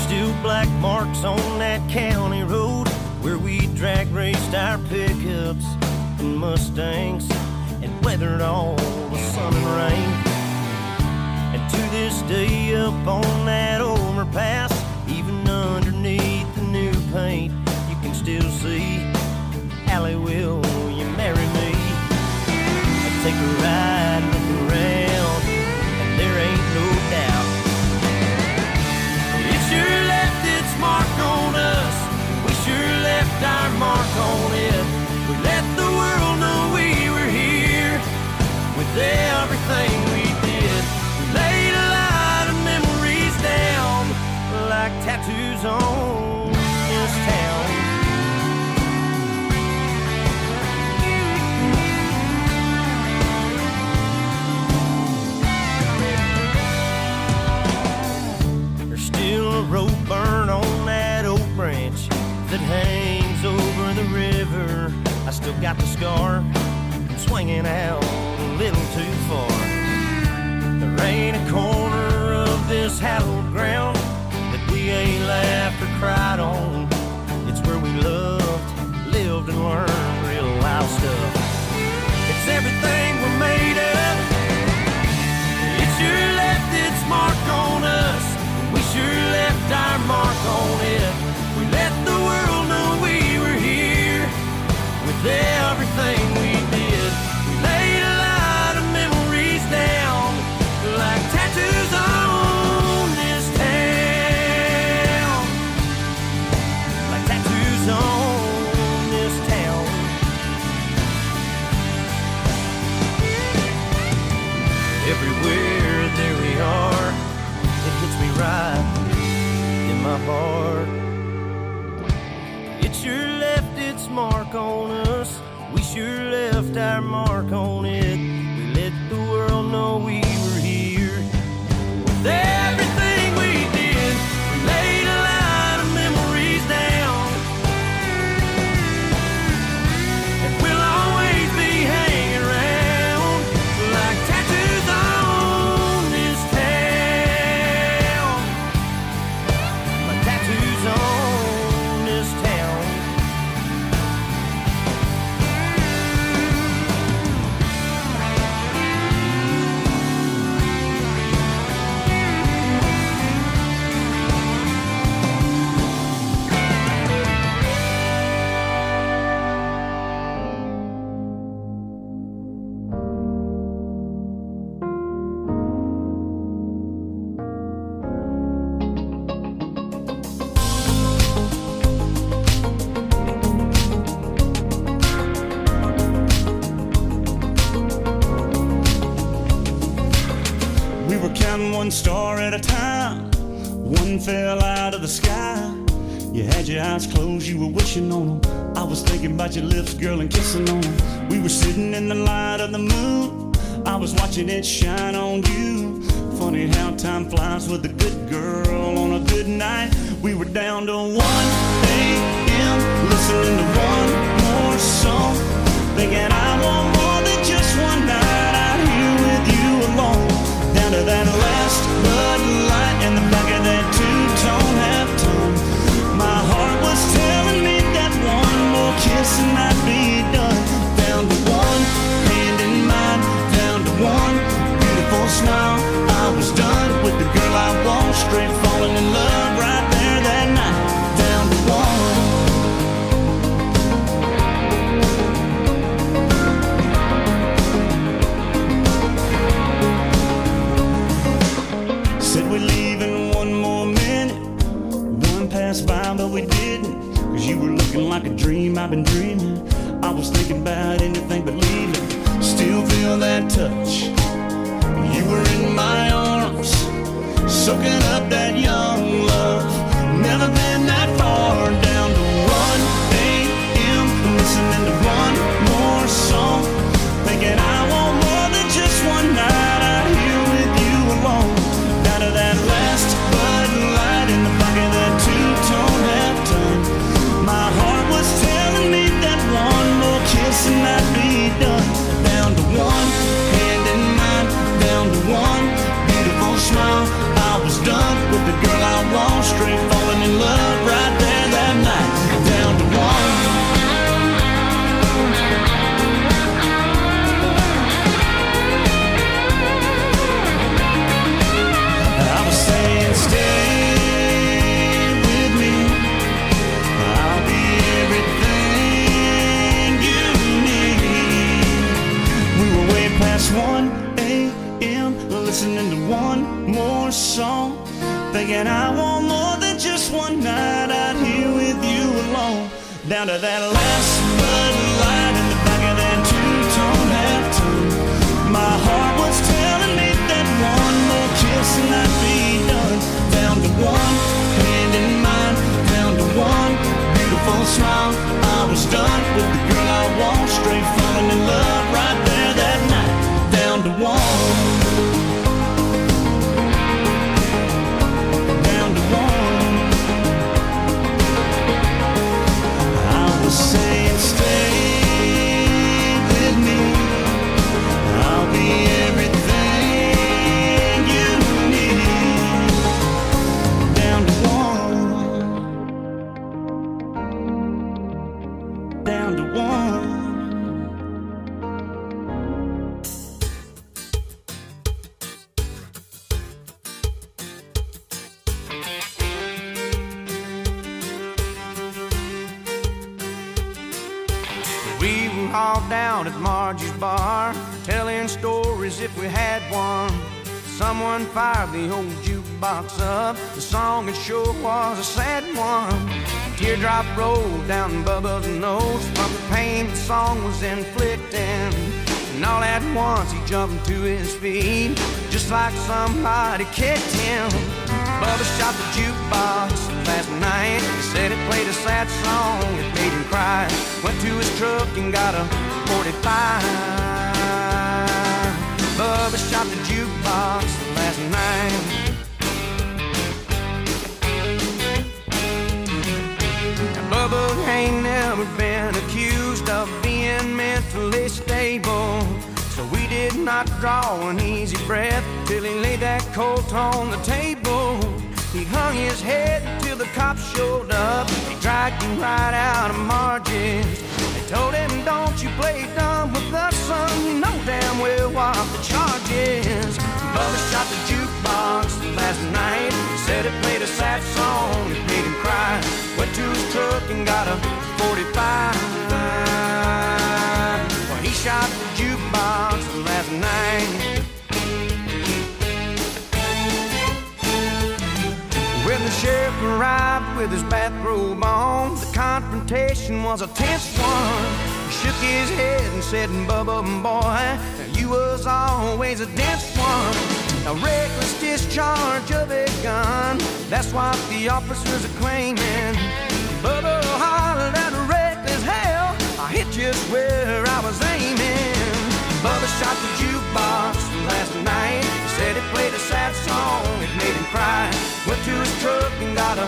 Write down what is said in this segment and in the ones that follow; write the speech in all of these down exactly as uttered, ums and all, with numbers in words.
still black marks on that county road where we drag raced our pickups and Mustangs and weathered all the sun and rain. And to this day up on that overpass, even underneath the new paint, you can still see Allie, will you marry me? I take a ride, look around, and there ain't no doubt it sure left its mark on us. We sure left our mark on it. We let the world know we were here with everything we did. We laid a lot of memories down like tattoos on this town. There's still a rope burn on that oak branch that hangs over the river. I still got the scar swinging out a little too far. There ain't a corner of this hallowed ground that we ain't laughed or cried on. It's where we loved, lived, and learned real wild stuff. It's everything we're made of. It sure left its mark on us. We sure left our mark on it. We let the world know we were here with everything we did. We laid a lot of memories down like tattoos on this town. Like tattoos on this town. Everywhere there we are, it hits me right in my heart. It sure left its mark on us. We sure left our mark on it. We let the world know we were here with everything we did. We laid a lot of memories down, and we'll always be hanging around like tattoos on this town. Like tattoos on this town. We were counting one star at a time. One fell out of the sky. You had your eyes closed, you were wishing on them. I was thinking about your lips, girl, and kissing on them. We were sitting in the light of the moon. I was watching it shine on you. Funny how time flies with a good girl on a good night. We were down to one a m listening to one more song, thinking I want more than just one night out here with you alone. Down to that last Bud Light in the back of that two-tone half-tone. My heart was telling me that one more kiss and I'd be done. Down to one hand in mine, down to one beautiful smile. I was done with the girl I want, straight falling in love right there that night. Down to one. Said we'd leave in one more minute. One passed by, but we didn't. Cause you were looking like a dream I've been dreaming. I was thinking about anything but leaving. Still feel that touch. You were in my arms, soaking up that young love. Never been that far. Down to one a m listening to one more song, thinking I want more than just one night out here with you alone. Down to that last Bud Light in the back of that two-tone half-tone. My heart was telling me that one more kiss and I'd be done. Down to one hand in mine, down to one beautiful smile. I was done with the girl I one more song, thinking I want more than just one night out here with you alone. Down to that last Bud Light in the back of that two-tone half-tone. My heart was telling me that one more kiss and I'd be done. Down to one hand in mine, down to one beautiful smile. I was done with the girl I want, straight falling in love right there that night. Down to one, down to one. I was saying stay with me, I'll be everything you need. Down to one, down to one. We were all down at Margie's bar, telling stories if we had one. Someone fired the old jukebox up. The song it sure was a sad one. A teardrop rolled down Bubba's nose from the pain the song was inflicting. And all at once he jumped to his feet, just like somebody kicked him. Bubba shot the jukebox last night. He said it played a sad song, it made him cry. Went to his truck and got a forty-five. Bubba shot the jukebox last night. Now Bubba ain't never been accused of being mentally stable, so we did not draw an easy breath till he laid that colt on the table. He hung his head till the cops showed up. He dragged him right out of Margie's. They told him, don't you play dumb with us, son. You know damn well what the charge is. Bubba shot the jukebox last night. He said it played a sad song, it made him cry. Went to his truck and got a forty-five. Well, he shot the jukebox last night. When the sheriff arrived with his bathrobe on, the confrontation was a tense one. He shook his head and said, Bubba, boy, you was always a dense one. A reckless discharge of a gun, that's what the officers are claiming. Bubba hollered at a reckless hell, I hit just where I was aiming. Bubba shot the jukebox last night. He said it played a sad song, it made him cry. Went to his truck and got a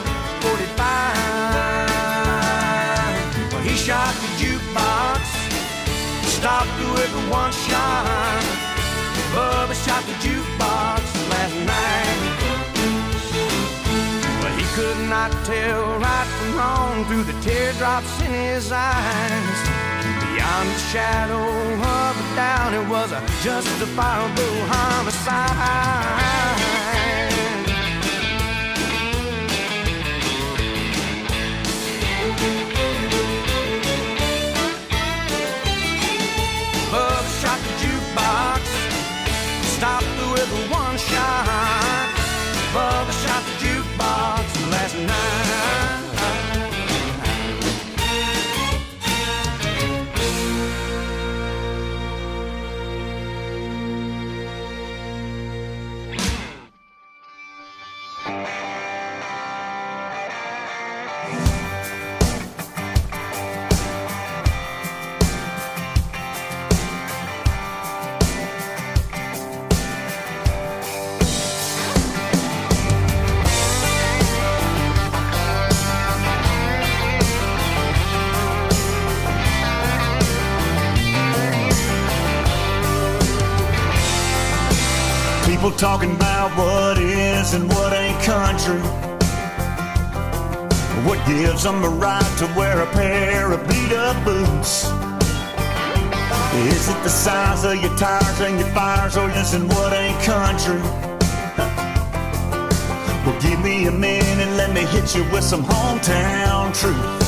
forty-five. Well, he shot the jukebox, stopped with one shot. Bubba shot the jukebox last night. Well, he could not tell right from wrong through the teardrops in his eyes. Beyond the shadow of a doubt, it was a justifiable homicide. Bubba shot the jukebox, stopped with one shot. Bubba shot the jukebox last night. People talking about what is and what ain't country. What gives them a right to wear a pair of beat-up boots? Is it the size of your tires and your fires, or is it what ain't country? Well, give me a minute and let me hit you with some hometown truth.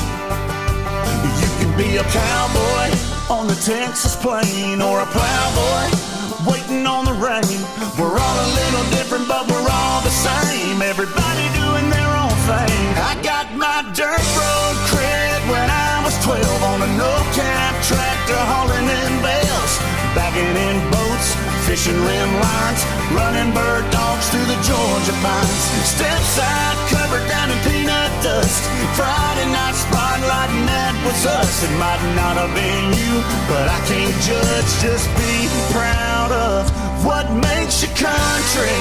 You can be a cowboy on the Texas plain, or a plowboy waiting on the rain. We're all a little different, but we're all the same. Everybody doing their own thing. I got my dirt road cred when I was twelve on a no-cab tractor hauling in bales, bagging in boats, fishing rim lines, running bird dogs through the Georgia pines. Step side covered down in peanut dust. Friday night spotlight, and that was us. It might not have been you, but I can't judge. Just be proud of what makes your country.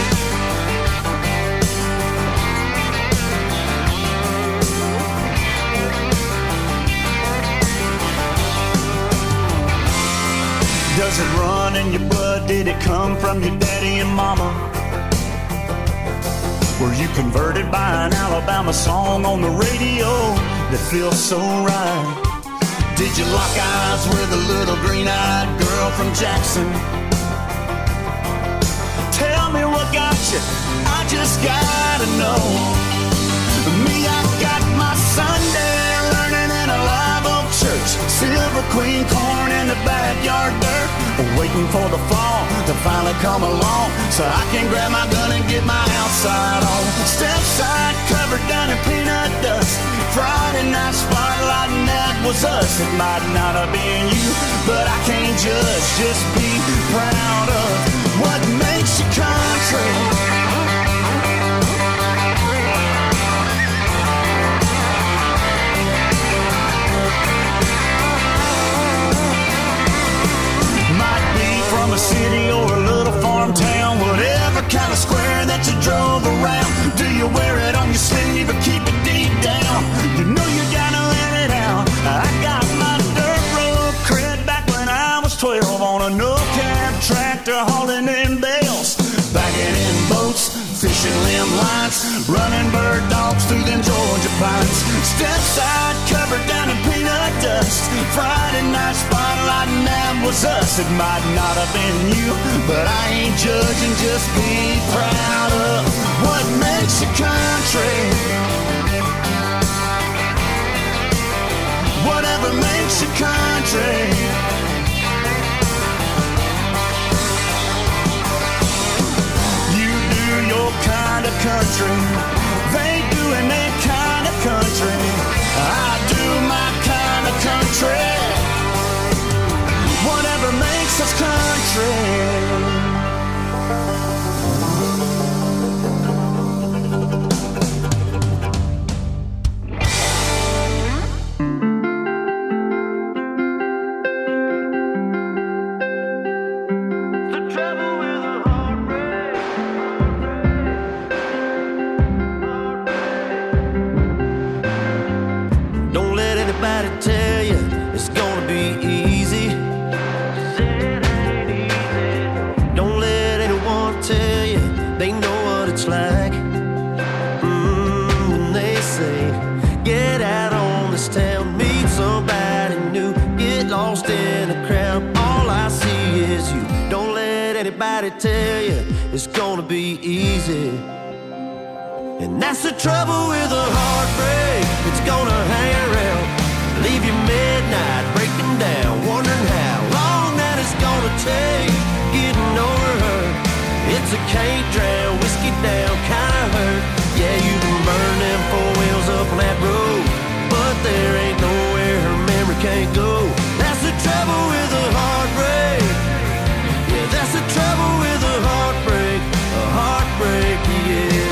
Does it run in your blood? Did it come from your daddy and mama? Were you converted by an Alabama song on the radio that feels so right? Did you lock eyes with a little green-eyed girl from Jackson? Tell me what got you, I just gotta know. Me, I got my Sunday learning in a live oak church. Silver Queen corn in the backyard dirt. Waiting for the fall to finally come along, so I can grab my gun and get my outside on. Step side covered down in peanut dust. Friday night spotlight, and that was us. It might not have been you, but I can't judge. Just be proud of what makes your country. From a city or a little farm town, whatever kind of square that you drove around. Do you wear it on your sleeve or keep it deep down? You know you gotta let it out. I got my dirt road cred back when I was twelve on a no-cab tractor hauling in bales, bagging in boats, fishing limb lines, running bird dogs through them Georgia pines. Step side covered down in peanut dust. Friday night spotlight, and that was us. It might not have been you, but I ain't judging. Just be proud of what makes your country. Whatever makes your country. Your kind of country, they doing their kind of country. I do my kind of country. Whatever makes us country. Tell you it's gonna be easy. Don't let anyone tell you they know what it's like. Mm, when they say get out on this town, meet somebody new, get lost in the crowd. All I see is you. Don't let anybody tell you it's gonna be easy. And that's the trouble with a heartbreak. It's gonna hang around, leave you midnight breaking down, wondering how long that it's gonna take getting over her. It's a can't drown, whiskey down kind of hurt. Yeah, you can burn them four wheels up on that road, but there ain't nowhere her memory can't go. That's the trouble with a heartbreak. Yeah, that's the trouble with a heartbreak. A heartbreak, yeah.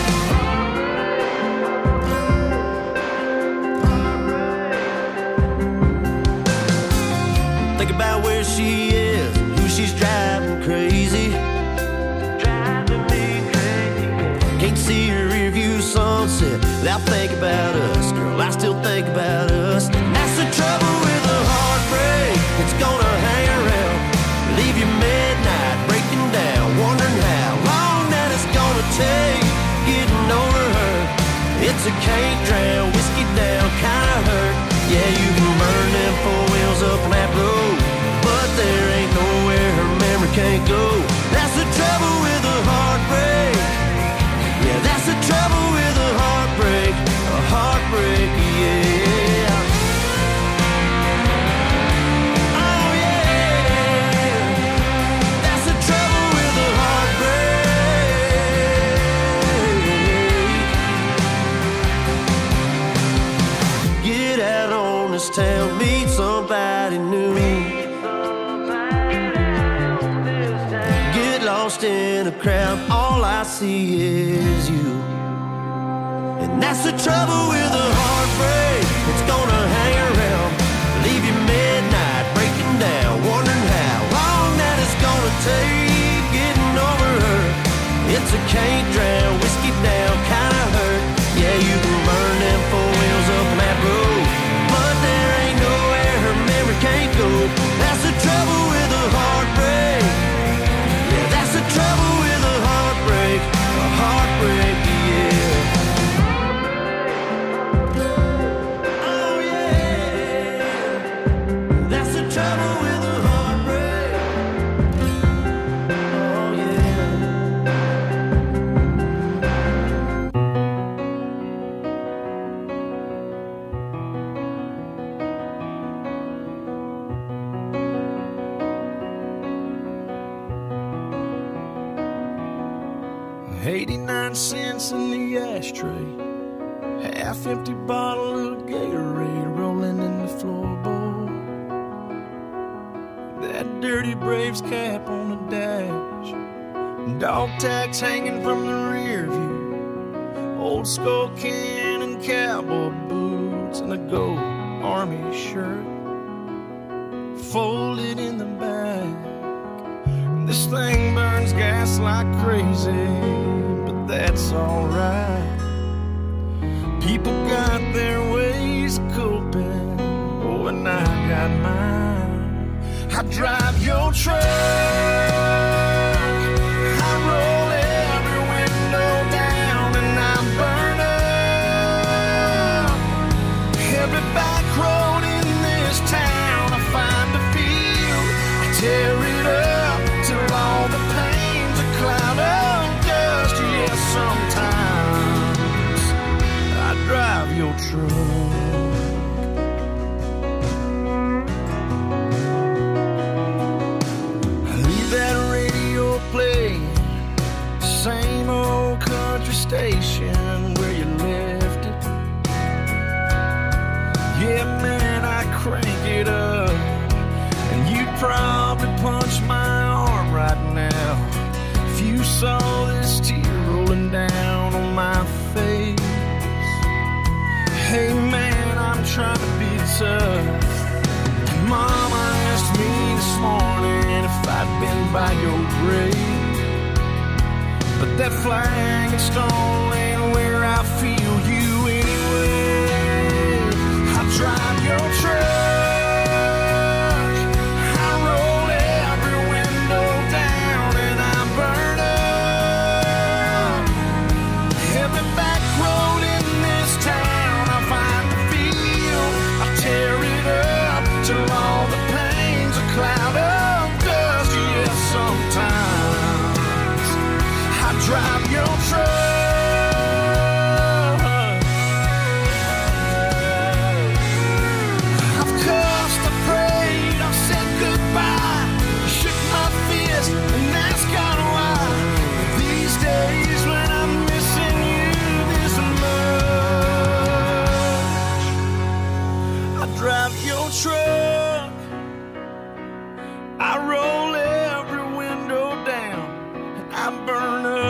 Think about where she is, who she's driving crazy. Driving me crazy. Can't see her rear view sunset without thinking about us. Girl, I still think about us. That's the trouble with a heartbreak. It's gonna hang around, leave you midnight breaking down, wondering how long that it's gonna take getting over her. It's a can't drown, whiskey down kind of hurt. Yeah, you can burn them four wheels up on that road, but there ain't nowhere her memory can't go. That's the trouble with a heartbreak. Yeah, that's the trouble with a heartbreak. A heartbreak, yeah. Oh yeah, that's the trouble. nobody knew. Get lost in a crowd, all I see is you. And that's the trouble with a heartbreak, it's gonna hang around, leave you midnight, breaking down, wondering how long that it's gonna take getting over her. It's a can't drown, whiskey down kind of hurt. Yeah, you can burn them four wheels up that road, but there ain't nowhere her memory can't go. That's the trouble with a heartbreak. Yeah, that's the trouble with a heartbreak. A heartbreak, yeah. Oh yeah. That's the trouble with a heartbreak. Oh yeah. eighty-nine cents in the ashtray, half empty bottle of Gatorade rolling in the floorboard. That dirty Braves cap on the dash, dog tags hanging from the rear view, old skull can and cowboy boots, and a gold army shirt folded in the back. This thing burns gas like crazy, but that's alright. People got their ways of coping, oh, and I got mine. I drive your truck, I roll every window down, and I burn up every back road in this town. I find a field, I tear it up till all the pain's a cloud of dust. Yeah, sometimes I drive your truck. I leave that radio playing, same old country station where you left it. Yeah, man, I crank it up, and you'd probably punch my arm right now if you saw this tear rolling down on my face. Hey man, I'm trying to be tough. Mama asked me this morning if I'd been by your grave, but that flag and stone ain't where I feel you anyway. I drive your truck, drive your truck. I've cussed, I prayed, I've said goodbye, shook my fist and asked God why. These days when I'm missing you this much, I drive your truck, I roll every window down, and I burn up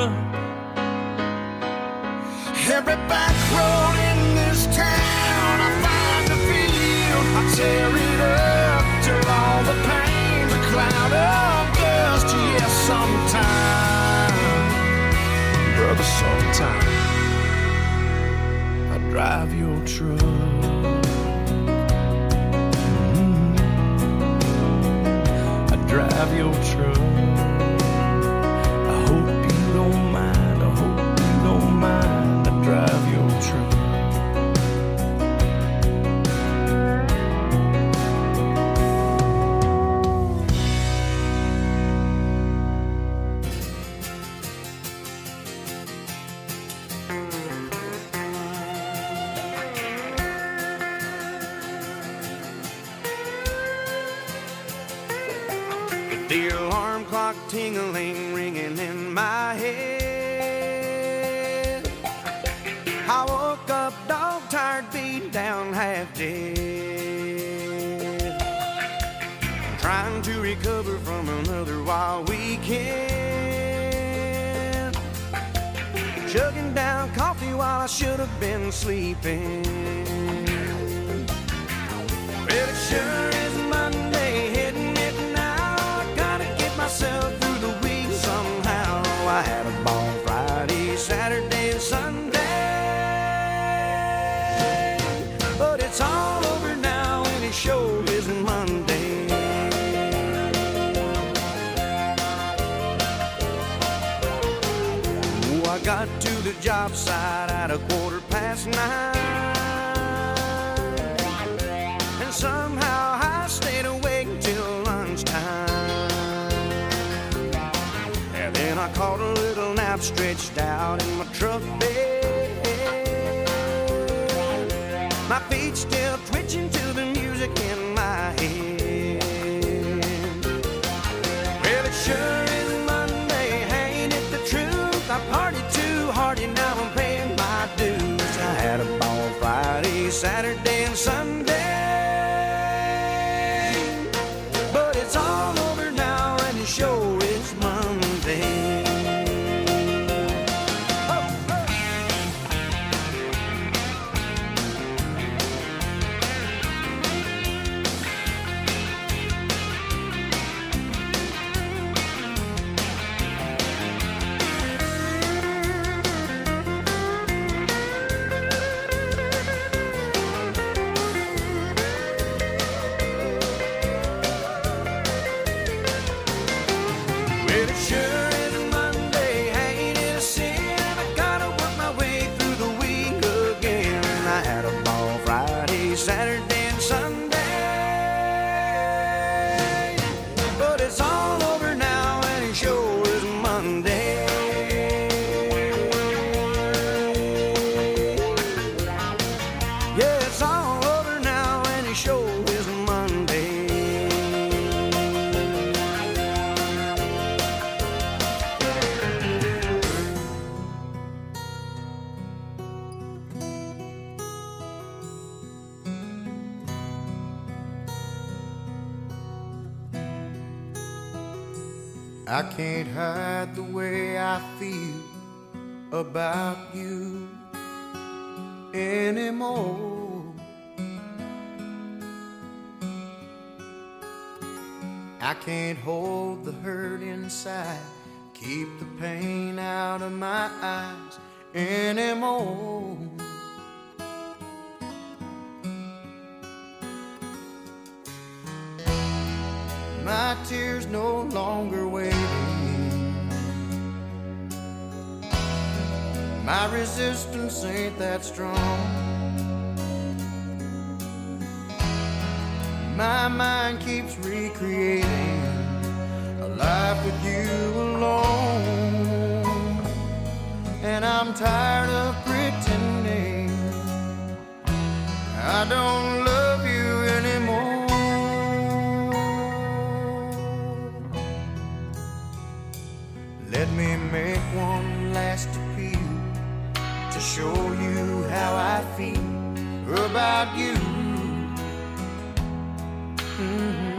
every back road in this town. I find a field, I tear it up till all the pain's a cloud of dust. Yeah, sometime, brother, sometime I drive your truck. Mm-hmm. I drive your truck. I hope you don't mind, I hope you don't mind. Drive your truck. The alarm clock tingling, ringing in my head. I woke up dog tired, beat down, half dead. wild weekend, chugging down coffee while I should have been sleeping. Well, it sure is Monday, hitting it now. I gotta get myself through the week somehow. I had a ball Friday, Saturday, and Sunday, but it's all over now, and it sure isn't Monday. Oh, I got to the job site at a quarter past nine, and somehow I stayed awake till lunchtime. And then I caught a little nap stretched out in my truck bed, my feet still twitching to the music in my head. Well, it sure is Monday, ain't it the truth? I partied too hard and now I'm paying my dues. I had a ball Friday, Saturday, and Sunday, but it's all over now and it sure is Monday. Saturday and Sunday, but it's all over now and it sure is Monday. Yeah, it's all over now and it sure is Monday. I can't hide the way I feel about you anymore. I can't hold the hurt inside, keep the pain out of my eyes anymore. My tears no longer waiting, my resistance ain't that strong. My mind keeps recreating a life with you alone, and I'm tired of pretending I don't love you anymore. Let me make one last appeal to show you how I feel about you. Mm-hmm.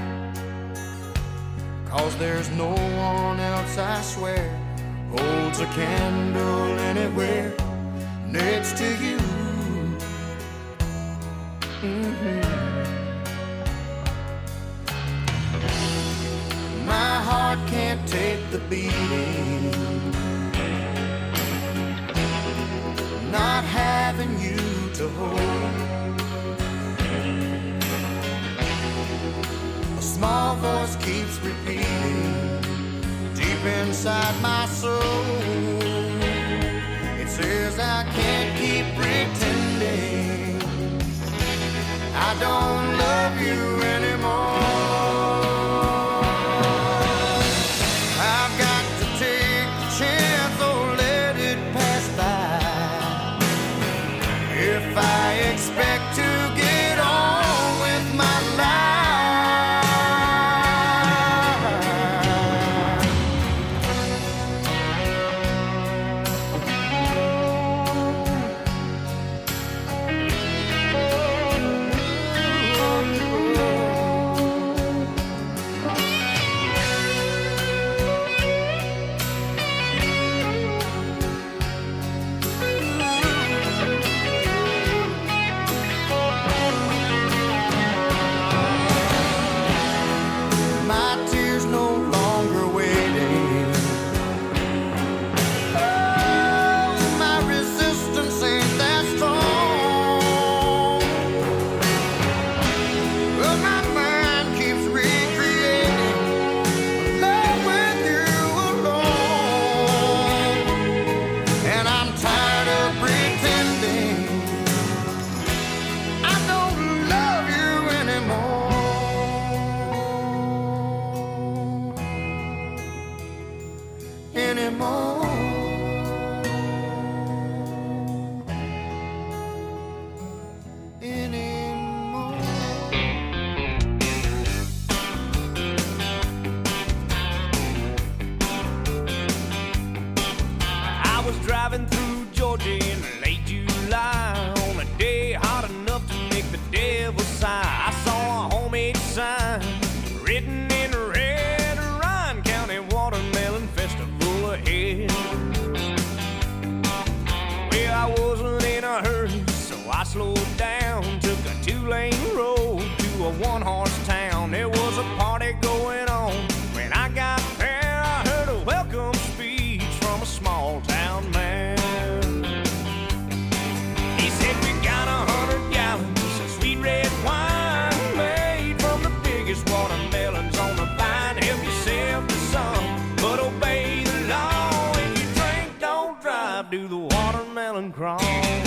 'Cause there's no one else, I swear, holds a candle anywhere next to you. Mm-hmm. My heart can't take the beating, not having you to hold. A small voice keeps repeating deep inside my soul. It says I can't keep pretending I don't love you anymore. I've got to take the chance or let it pass by. If I expect to get on with my life, oh, through Georgia in late July on a day hot enough to make the devil sigh. I saw a homemade sign written in red, Ryan County Watermelon Festival ahead. Well, I wasn't in a hurry, so I slowed down, took a two-lane road to a one-horse town. There was a party going on. When I got there, I heard a welcome speech from a small-town man. He said, we got a hundred gallons of sweet red wine made from the biggest watermelons on the vine. Help yourself to some, but obey the law. If you drink, don't drive, do the watermelon crawl.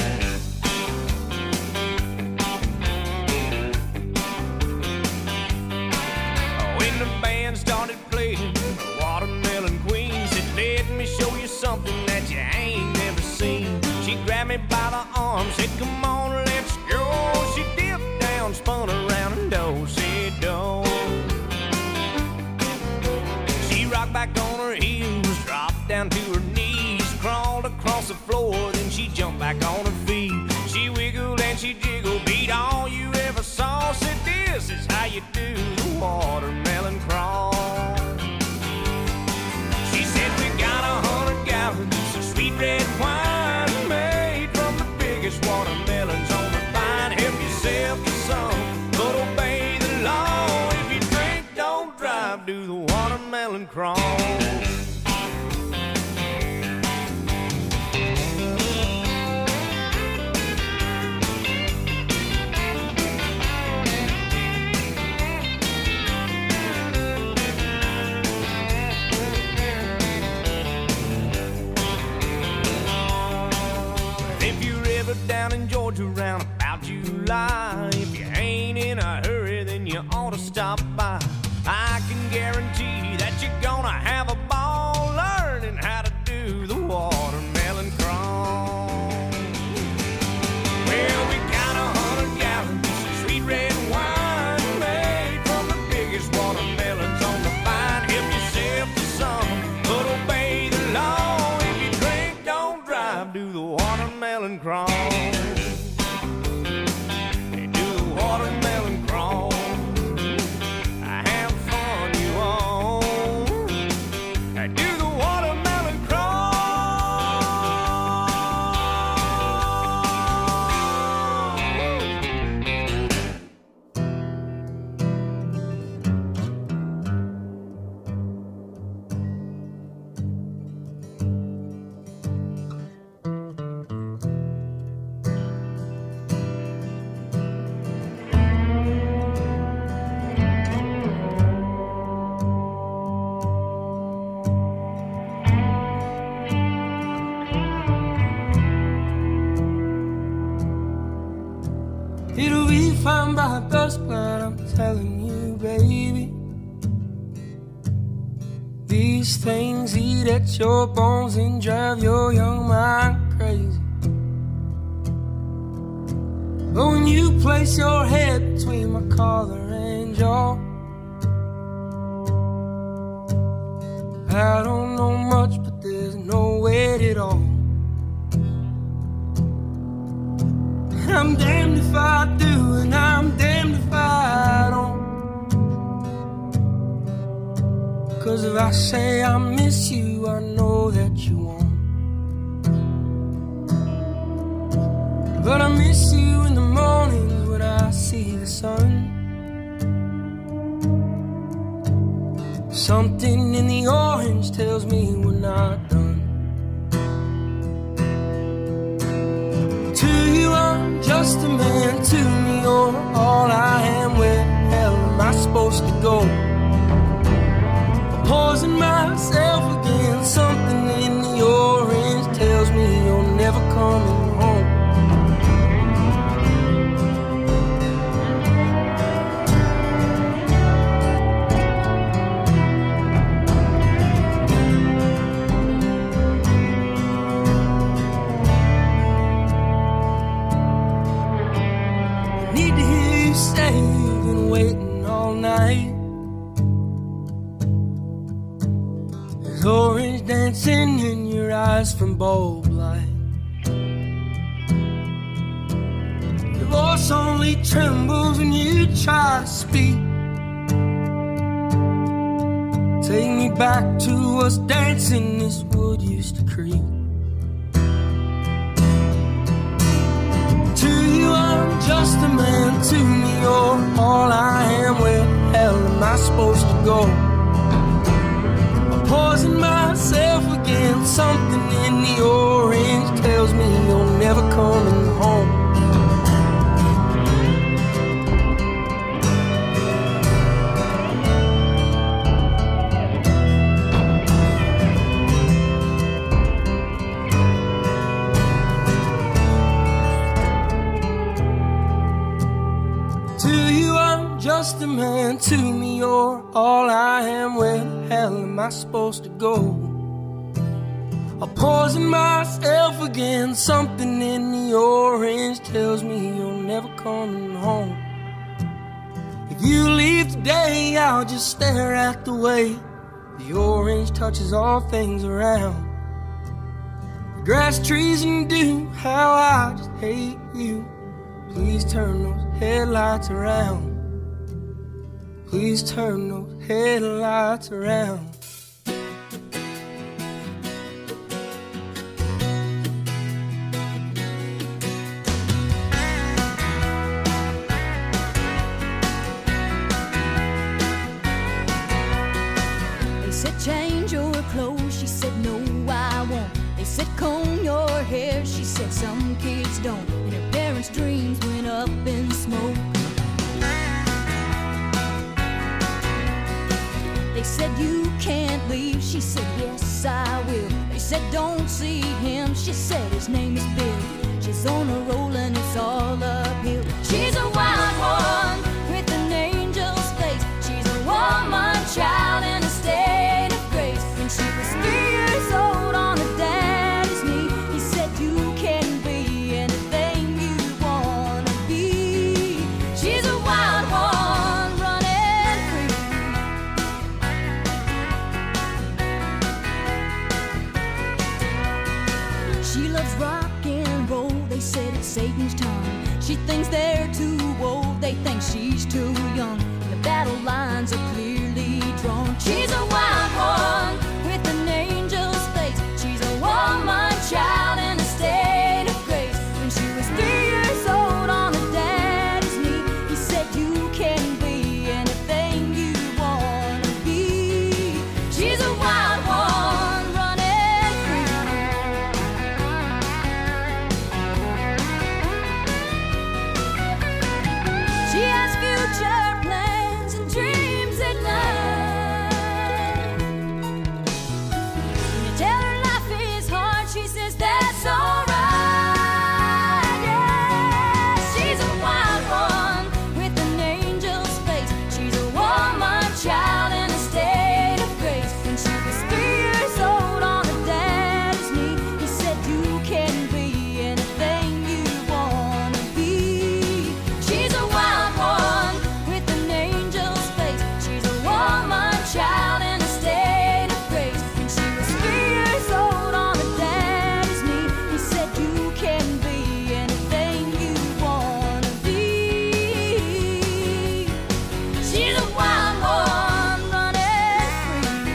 When the band started playing, the Watermelon Queen said, let me show you something that you ain't never seen. She grabbed me by the arm, said, come on, let's go. She dipped down, spun around, and do-si-do. She rocked back on her heels, dropped down to her knees, crawled across the floor, then she jumped back on her feet. She wiggled and she jiggled, beat all you ever saw. Said, this is how you do the watermelon crawl. She said, we got a hundred gallons of sweet red wine made from the biggest watermelons on the vine. Help yourself to some, but obey the law. If you drink, don't drive, do the watermelon crawl. Down in Georgia around about July, if you ain't in a hurry, then you ought to stop by. I can guarantee that you're gonna have a ball learning how to do the watermelon crawl. Well, we got a hundred gallons of sweet red wine made from the biggest watermelons on the vine. Help yourself to some, but obey the law. If you drink, don't drive, do the watermelon crawl. Watermelon crawl. I have fun, you all. I do the watermelon crawl. It'll be fine by dusk, but I'm telling you, baby, these things eat at your bones and drive your young mind crazy. But when you place your head between my collar and jaw, I don't know much, but there's no weight at all. I'm damned if I do, and I'm damned if I don't. 'Cause if I say I miss you, I know that you won't. But I miss you in the mornings when I see the sun. Something in the orange tells me we're not done. To you I'm just a man, to me you're all I am. Where the hell am I supposed to go? I'm poisoning myself again. Something in the orange tells me you're never coming home. Need to hear you say you've been waiting all night. There's orange dancing in your eyes from bulb light. tree trembles when you try to speak. Take me back to us dancing this wood used to creep. To you I'm just a man, to me you're all I am. Where the hell am I supposed to go? I'm poisoning myself again. Something in the orange tells me you're never coming home. Just a man, to me you're all I am. Where the hell am I supposed to go? I poison myself again. Something in the orange tells me you're never coming home. If you leave today, I'll just stare at the way the orange touches all things around. The grass, trees, and dew, how I just hate you. Please turn those headlights around. Please turn those headlights around. They said change your clothes, she said no I won't. They said comb your hair, she said some kids don't. And her parents' dreams went up in smoke. They said you can't leave, she said yes I will. They said don't see him, she said his name is Bill. She's on a roll and it's all uphill. She's a wild one with an angel's face. She's a woman child in a state of grace. When she was three years old on her daddy's knee, he said you can be anything you wanna be. She's a wild one running free. She loves rock and roll, they said it's Satan's tongue. She thinks they're too old, they think she's too young. The battle lines are clearly drawn. She's a wild one with an angel's face. She's a woman child in a state of grace. When she was three years old on her daddy's knee, he said you can be anything you wanna be. She's a wild one running free. She has future plans and dreams at night. When you tell her life is hard, she says that's alright. Yeah, she's a wild one with an angel's face. She's a woman child in a state of grace. When she was three years old on her daddy's knee, he said you can be anything you wanna be. She's a wild one with an angel's face. She's a woman child in a state of grace. When she was three years old on her daddy's knee, he said you can be anything you wanna be. She's a wild one running free.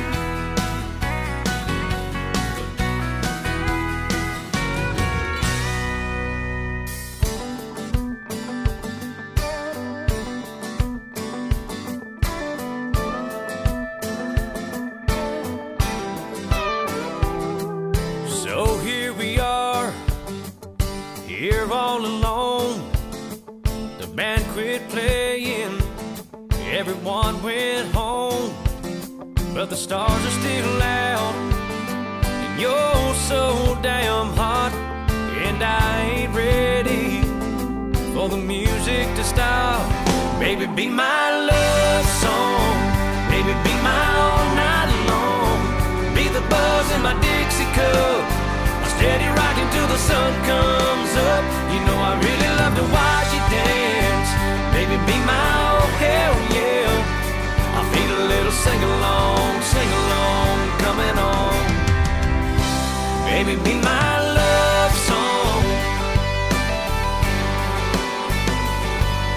So here we are, here all alone. The band quit playing, everyone went home. But the stars are still out, and you're so damn hot. And I ain't ready for the music to stop. Baby, be my love song. Baby, be my all night long. Be the buzz in my Dixie cup. I'll steady rocking till the sun comes up. You know I really love to watch you dance. Baby, be my oh hell yeah. I feel a little sing along, sing along, coming on. Baby, be my love song.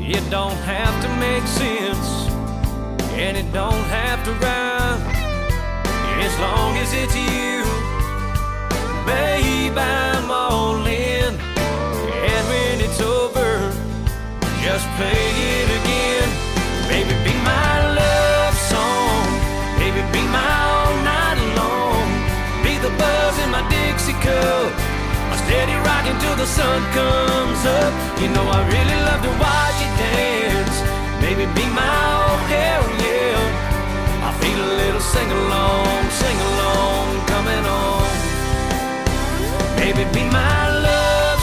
It don't have to make sense, and it don't have to rhyme. As long as it's you, babe, I'm all in. And when it's over, just play it again. Baby, be my love song. Baby, be my all night long. Be the buzz in my Dixie cup, my steady rocking till the sun comes up. You know I really love to watch you dance. Baby, be my oh hell yeah. I feel a little sing-along, sing-along coming on. Baby, be my love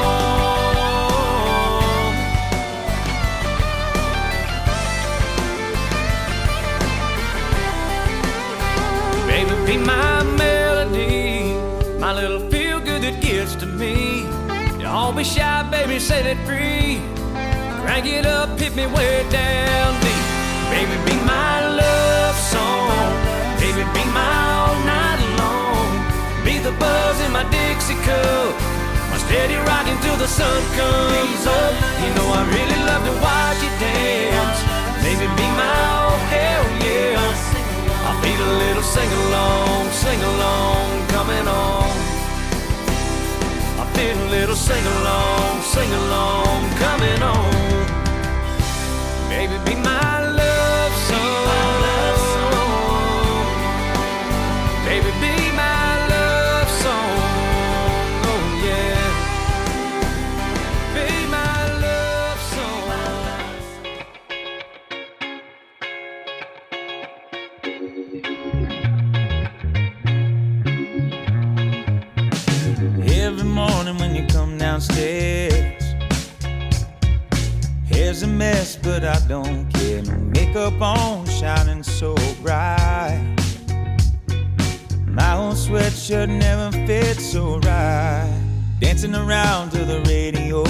song. Baby, be my melody, my little feel-good that gets to me. Don't be shy, baby, set it free. Crank it up, hit me way down deep. Baby, be my love song. Baby, be my all night long. Be the buzz in my Dixie cup, my steady rocking till the sun comes up. You know I really love to watch you dance. Baby, be my oh hell yeah. I feel a little sing-along, sing-along coming on. I feel a little sing-along, sing-along coming on. Baby, be my love song. Baby, be my love song. Oh yeah. Be my love song. Every morning when you come downstairs, hair's a mess, but I don't care. No makeup on, shining so bright. My old sweatshirt never fits so right. Dancing around to the radio,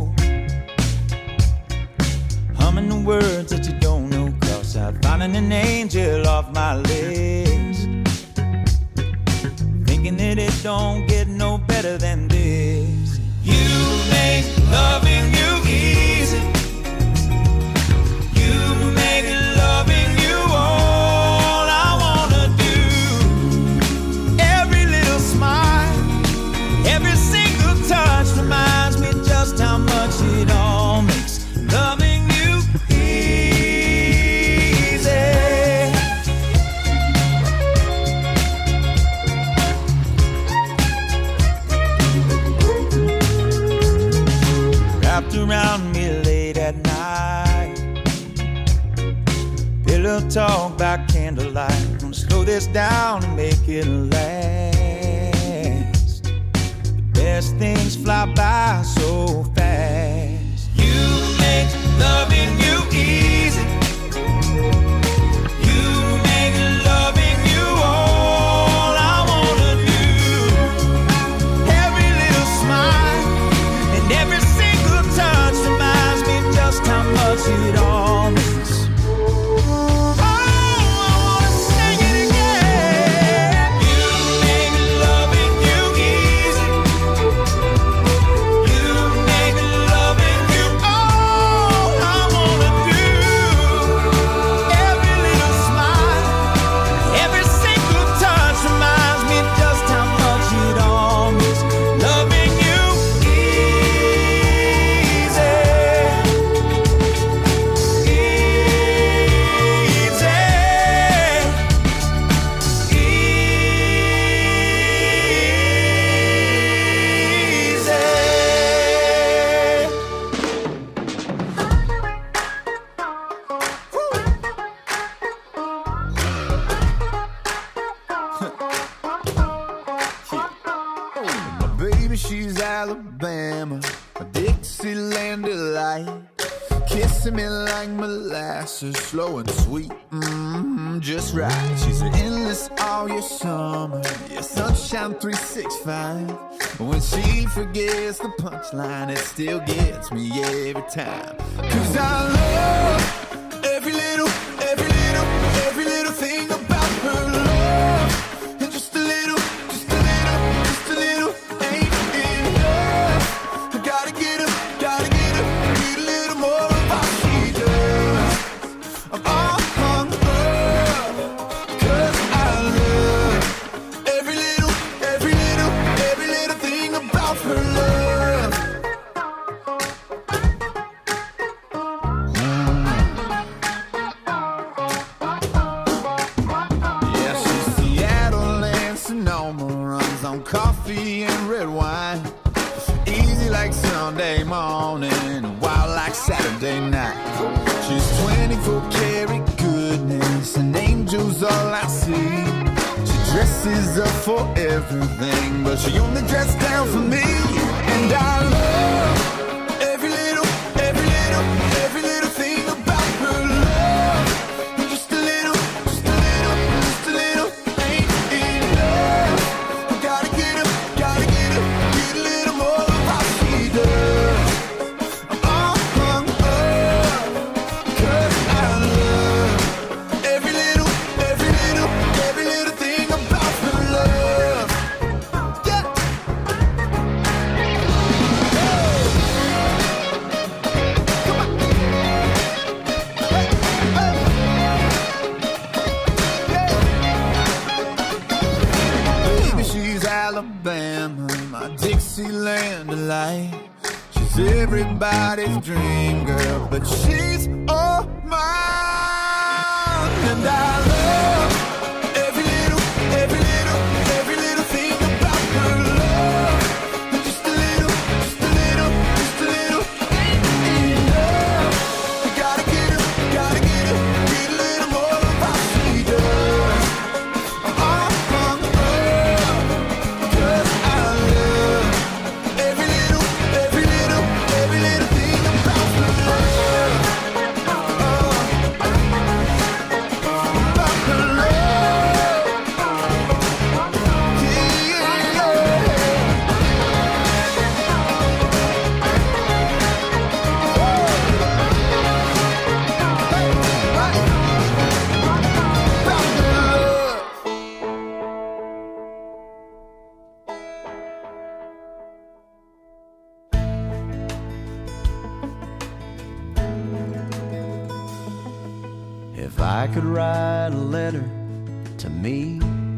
humming the words that you don't know. Cause I'm finding an angel off my list, thinking that it don't get no better than this. You make loving you easy. You make loving you all I wanna do. Every little smile, every single touch reminds me just how much it all makes loving you easy. Wrapped around me late at night, pillow talk by candlelight. Gonna slow this down and make it last. The best things fly by so fast. You make loving you easy. You make loving you all I wanna do. Every little smile and every single touch reminds me just how much it all means. She's Alabama, a Dixieland delight, kissing me like molasses, slow and sweet, mm-hmm, just right. She's an endless all year summer, yeah, sunshine three sixty-five. When she forgets the punchline, it still gets me every time. Cause I love every little, every little, every little thing about her love. And just a little, just a little, just a little ain't enough. I gotta get her, gotta get her, need a little more of our Saturday night. She's twenty-four karat goodness, and angels all I see. She dresses up for everything, but she only dresses down for me. And I love every little, every little, every little thing about her love. Just a little, just a little, just a little ain't enough. Gotta get her, gotta get her, get a little more of how she does. Oh, oh, oh, 'cause I love every little, every little, every little thing about her love. Yeah. Baby, she's Alabama, my Dixieland delight. She's everybody's dream girl, but she's all mine. And I love every little, every little, every little thing about her love. Just a little, just a little, just a little ain't enough. You gotta get her, gotta get her, get a little more of how she does. Oh, oh, oh, 'cause I love every little, every little, every little thing about her love. Oh, about her love. Yeah, yeah. About her love. If I could write a letter to me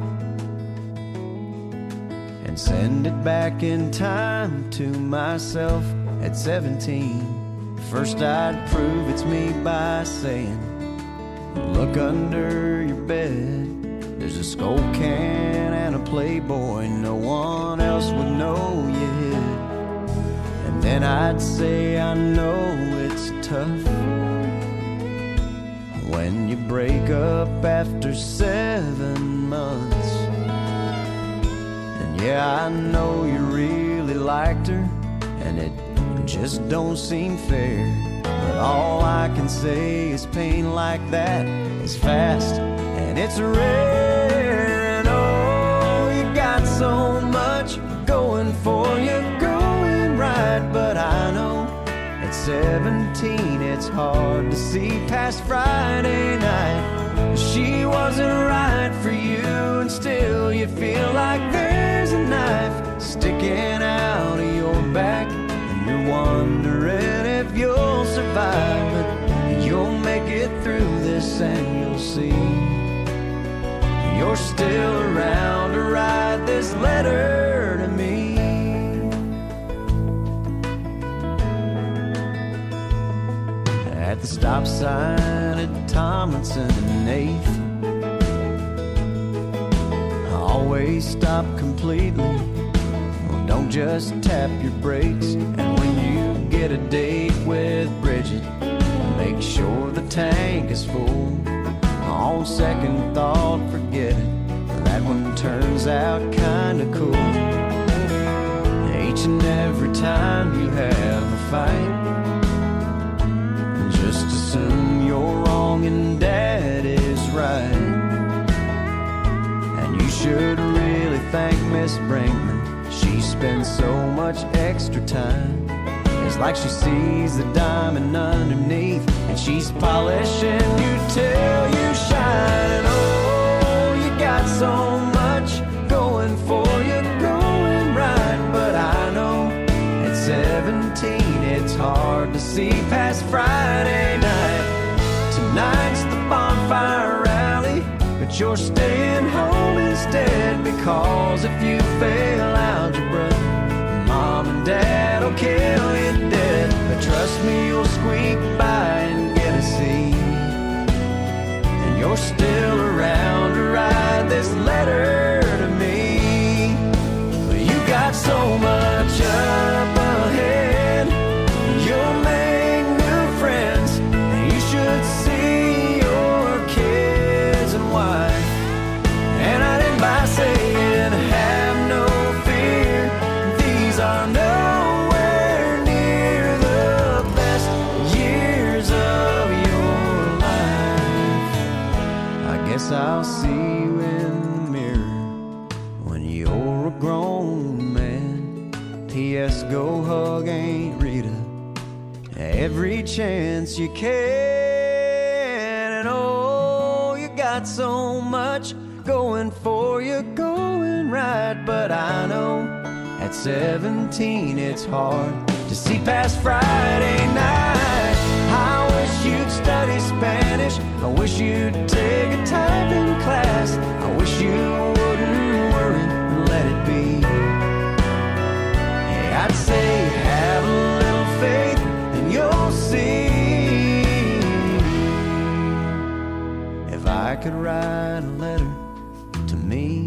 and send it back in time to myself at seventeen, first I'd prove it's me by saying, look under your bed, there's a Skull can and a Playboy no one else would know you hid. And then I'd say, I know it's tough when you break up after seven months. And yeah, I know you really liked her, and it just don't seem fair. But all I can say is pain like that is fast and it's rare. And oh, you got so much going for you, going right. But I know at seventeen it's hard to see past Friday night. She wasn't right for you, and still you feel like there's a knife sticking out of your back, and you're wondering if you'll survive. But you'll make it through this and you'll see you're still around to write this letter to me. At the stop sign at Tomlinson and eighth, I always stop completely. Well, don't just tap your brakes. And when you get a date with Bridget, make sure the tank is full. On second thought, forget it, that one turns out kinda cool. Each and every time you have a fight, just assume you're wrong and Dad is right. And you should really thank Miss Brinkman. She spends so much extra time. It's like she sees the diamond underneath, and she's polishing you till you shine. And oh, you got so much going for you, going right. But I know at seventeen it's hard to see past Friday night. Tonight's the bonfire rally, but you're staying home instead. Because if you fail algebra, Mom and Dad will kill you dead. But trust me, you'll squeak by and get a C, and you're still around to write this letter to me. But you got so much up ahead, you'll make new I'll see you in the mirror when you're a grown man. P S go hug Aunt Rita every chance you can. And oh, you got so much going for you, going right. But I know at seventeen it's hard to see past Friday night. I wish you'd study Spanish. I wish you'd take a typing class. I wish you wouldn't worry and let it be. Hey, I'd say have a little faith and you'll see. If I could write a letter to me.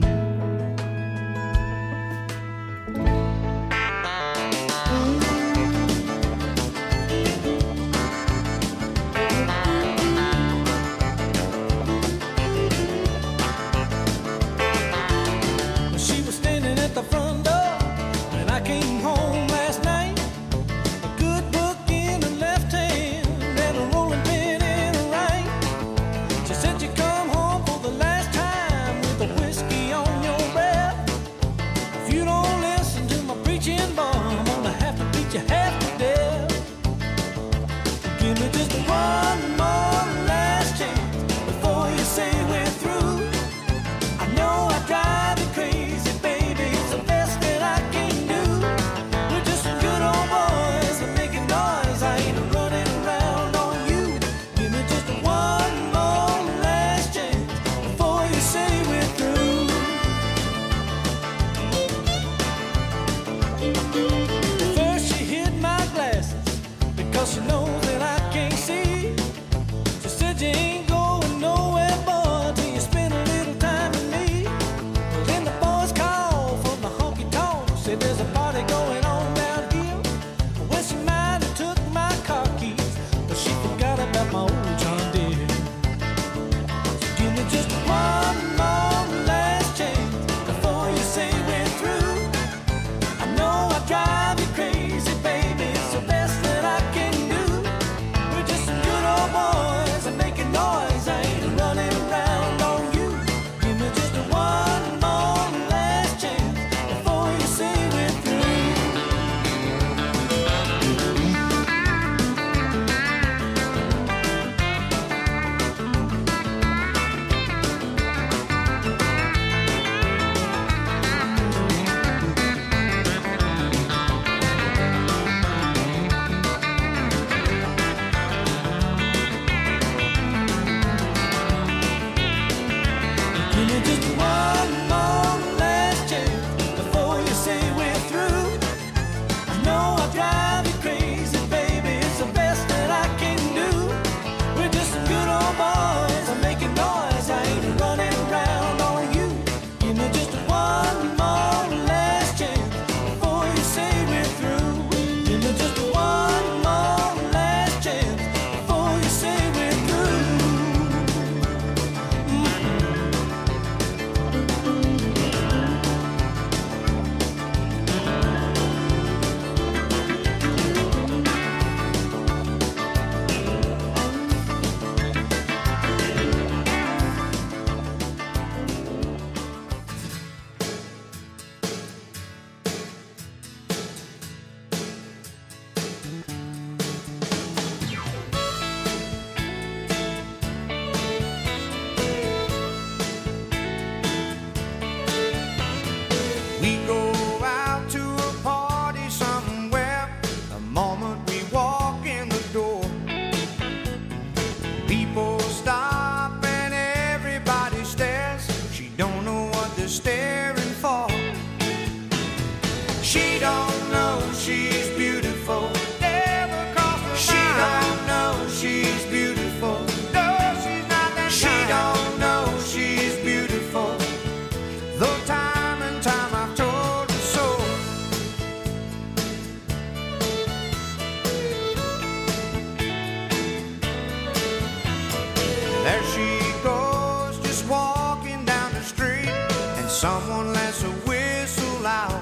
Someone lets a whistle out.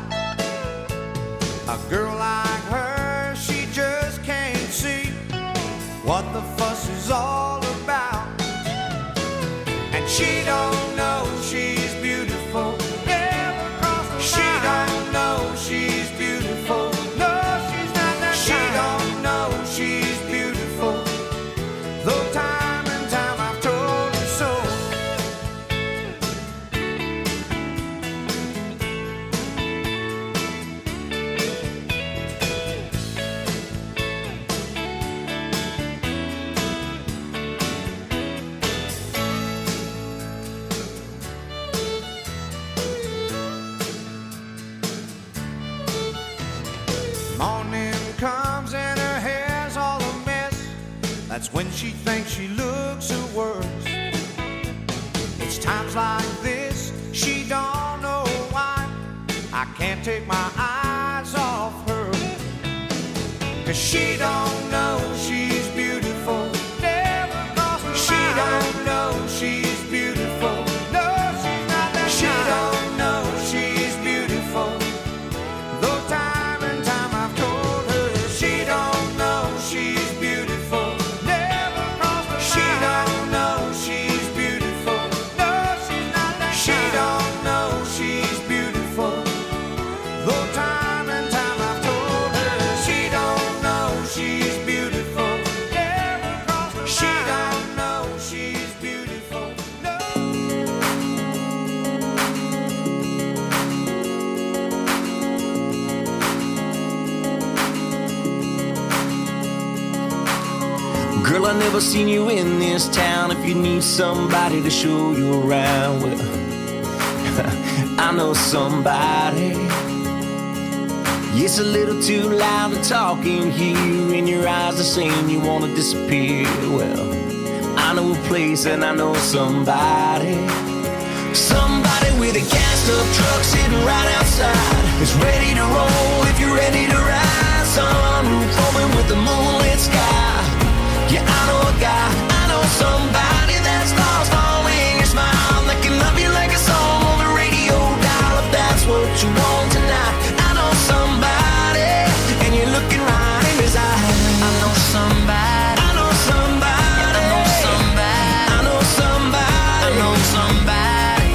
A girl like her, she just can't see what the fuss is all about. And she don't That's when she thinks she looks her worst. It's times like this, she don't know why I can't take my eyes off her. Cause she don't know she's beautiful. Never crossed her mind. She don't know she's beautiful. No, she's not that She kind. Don't know she's beautiful. Though time and time I've told her she don't know she's beautiful. Never crossed her She mind. Don't know she's beautiful. No, she's not that She kind. Don't know she's beautiful. Though time and time I've told her she don't know she's beautiful. Never crossed her She mind. Don't know she's beautiful. No. Girl, I never seen you in this town. If you need somebody to show you around, well, I know somebody. It's a little too loud to talk in here, and your eyes are saying you wanna disappear. Well, I know a place and I know somebody. Somebody with a gassed up truck sitting right outside. It's ready to roll if you're ready to ride. Sunroof open with the moonlit sky. Yeah, I know a guy, I know somebody that's lost all in your smile, that can love you like a song on the radio dial. If that's what you want tonight, I know somebody, and you're looking right in his eyes. I know somebody, I know somebody, I know somebody, I know somebody, I know somebody.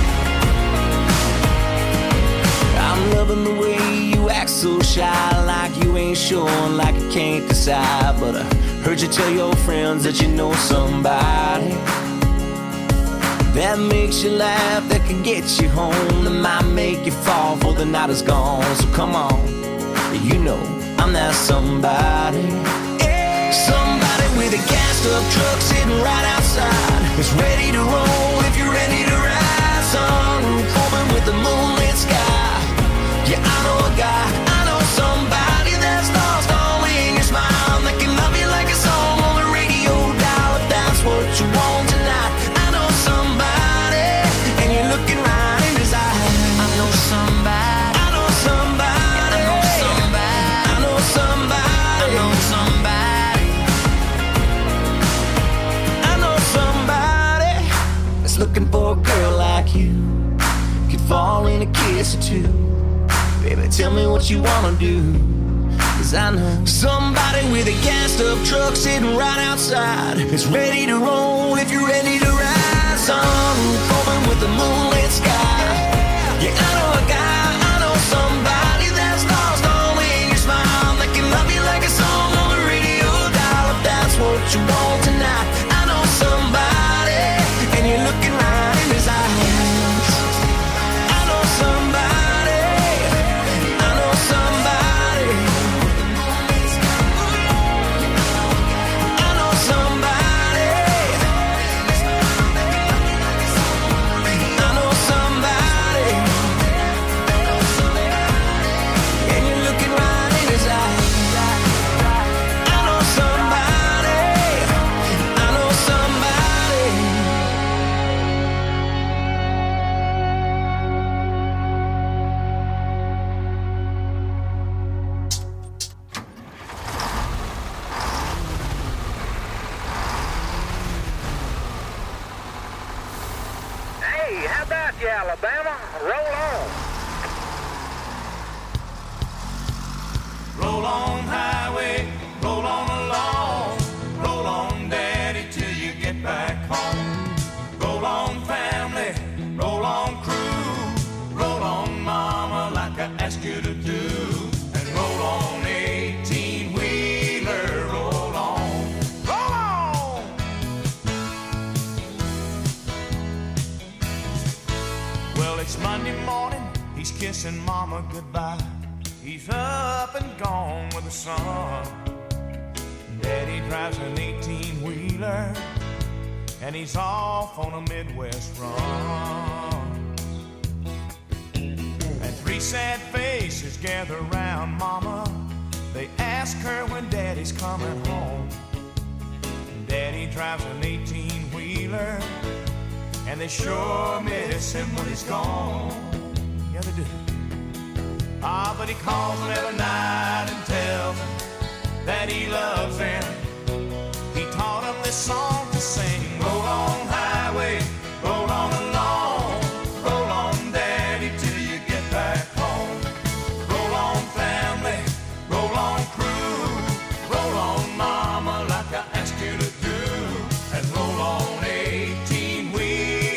I'm loving the way you act so shy, like you ain't sure, like you can't decide. But I heard you tell your friends that you know somebody that makes you laugh, that can get you home, that might make you fall before the night is gone. So come on, you know I'm that somebody. Somebody with a gassed up truck sitting right outside. It's ready to roll if you're ready to ride. Sunroof open with the moonlit sky. Yeah, I know a guy, I know somebody that's lost all in your smile, that can love you like a song on the radio dial. If that's what you want tonight, I know somebody, and you're looking right in his eyes. I know somebody, I know somebody, I know somebody, I know somebody, I know somebody, I know somebody that's looking for a girl like you, could fall in a kiss or two. Baby, tell me what you wanna do, cause I know somebody with a gassed up truck sitting right outside. It's ready to roll if you're ready to ride. Sunroof open with the moonlit sky. Yeah, I know a guy, I know somebody that's lost all in your smile, that can love you like a song on the radio dial. If that's what you want tonight, I know somebody, and you're looking right in his eyes. I know somebody, Alabama, roll on. Roll on, highway, roll on along. Roll on, daddy, till you get back home. Roll on, family, roll on, crew. Roll on, mama, like I asked you to do. And roll on, eighteen-wheeler, roll on. Roll on! Well, it's Monday morning, he's kissing mama goodbye. He's up and gone with the sun. Daddy drives an eighteen-wheeler, and he's off on a Midwest run. And three sad faces gather around mama. They ask her when Daddy's coming home. drives an eighteen-wheeler, and they sure miss him when he's gone. Yeah, they do. Ah, but he calls them every night and tells them that he loves them. He taught them this song to sing.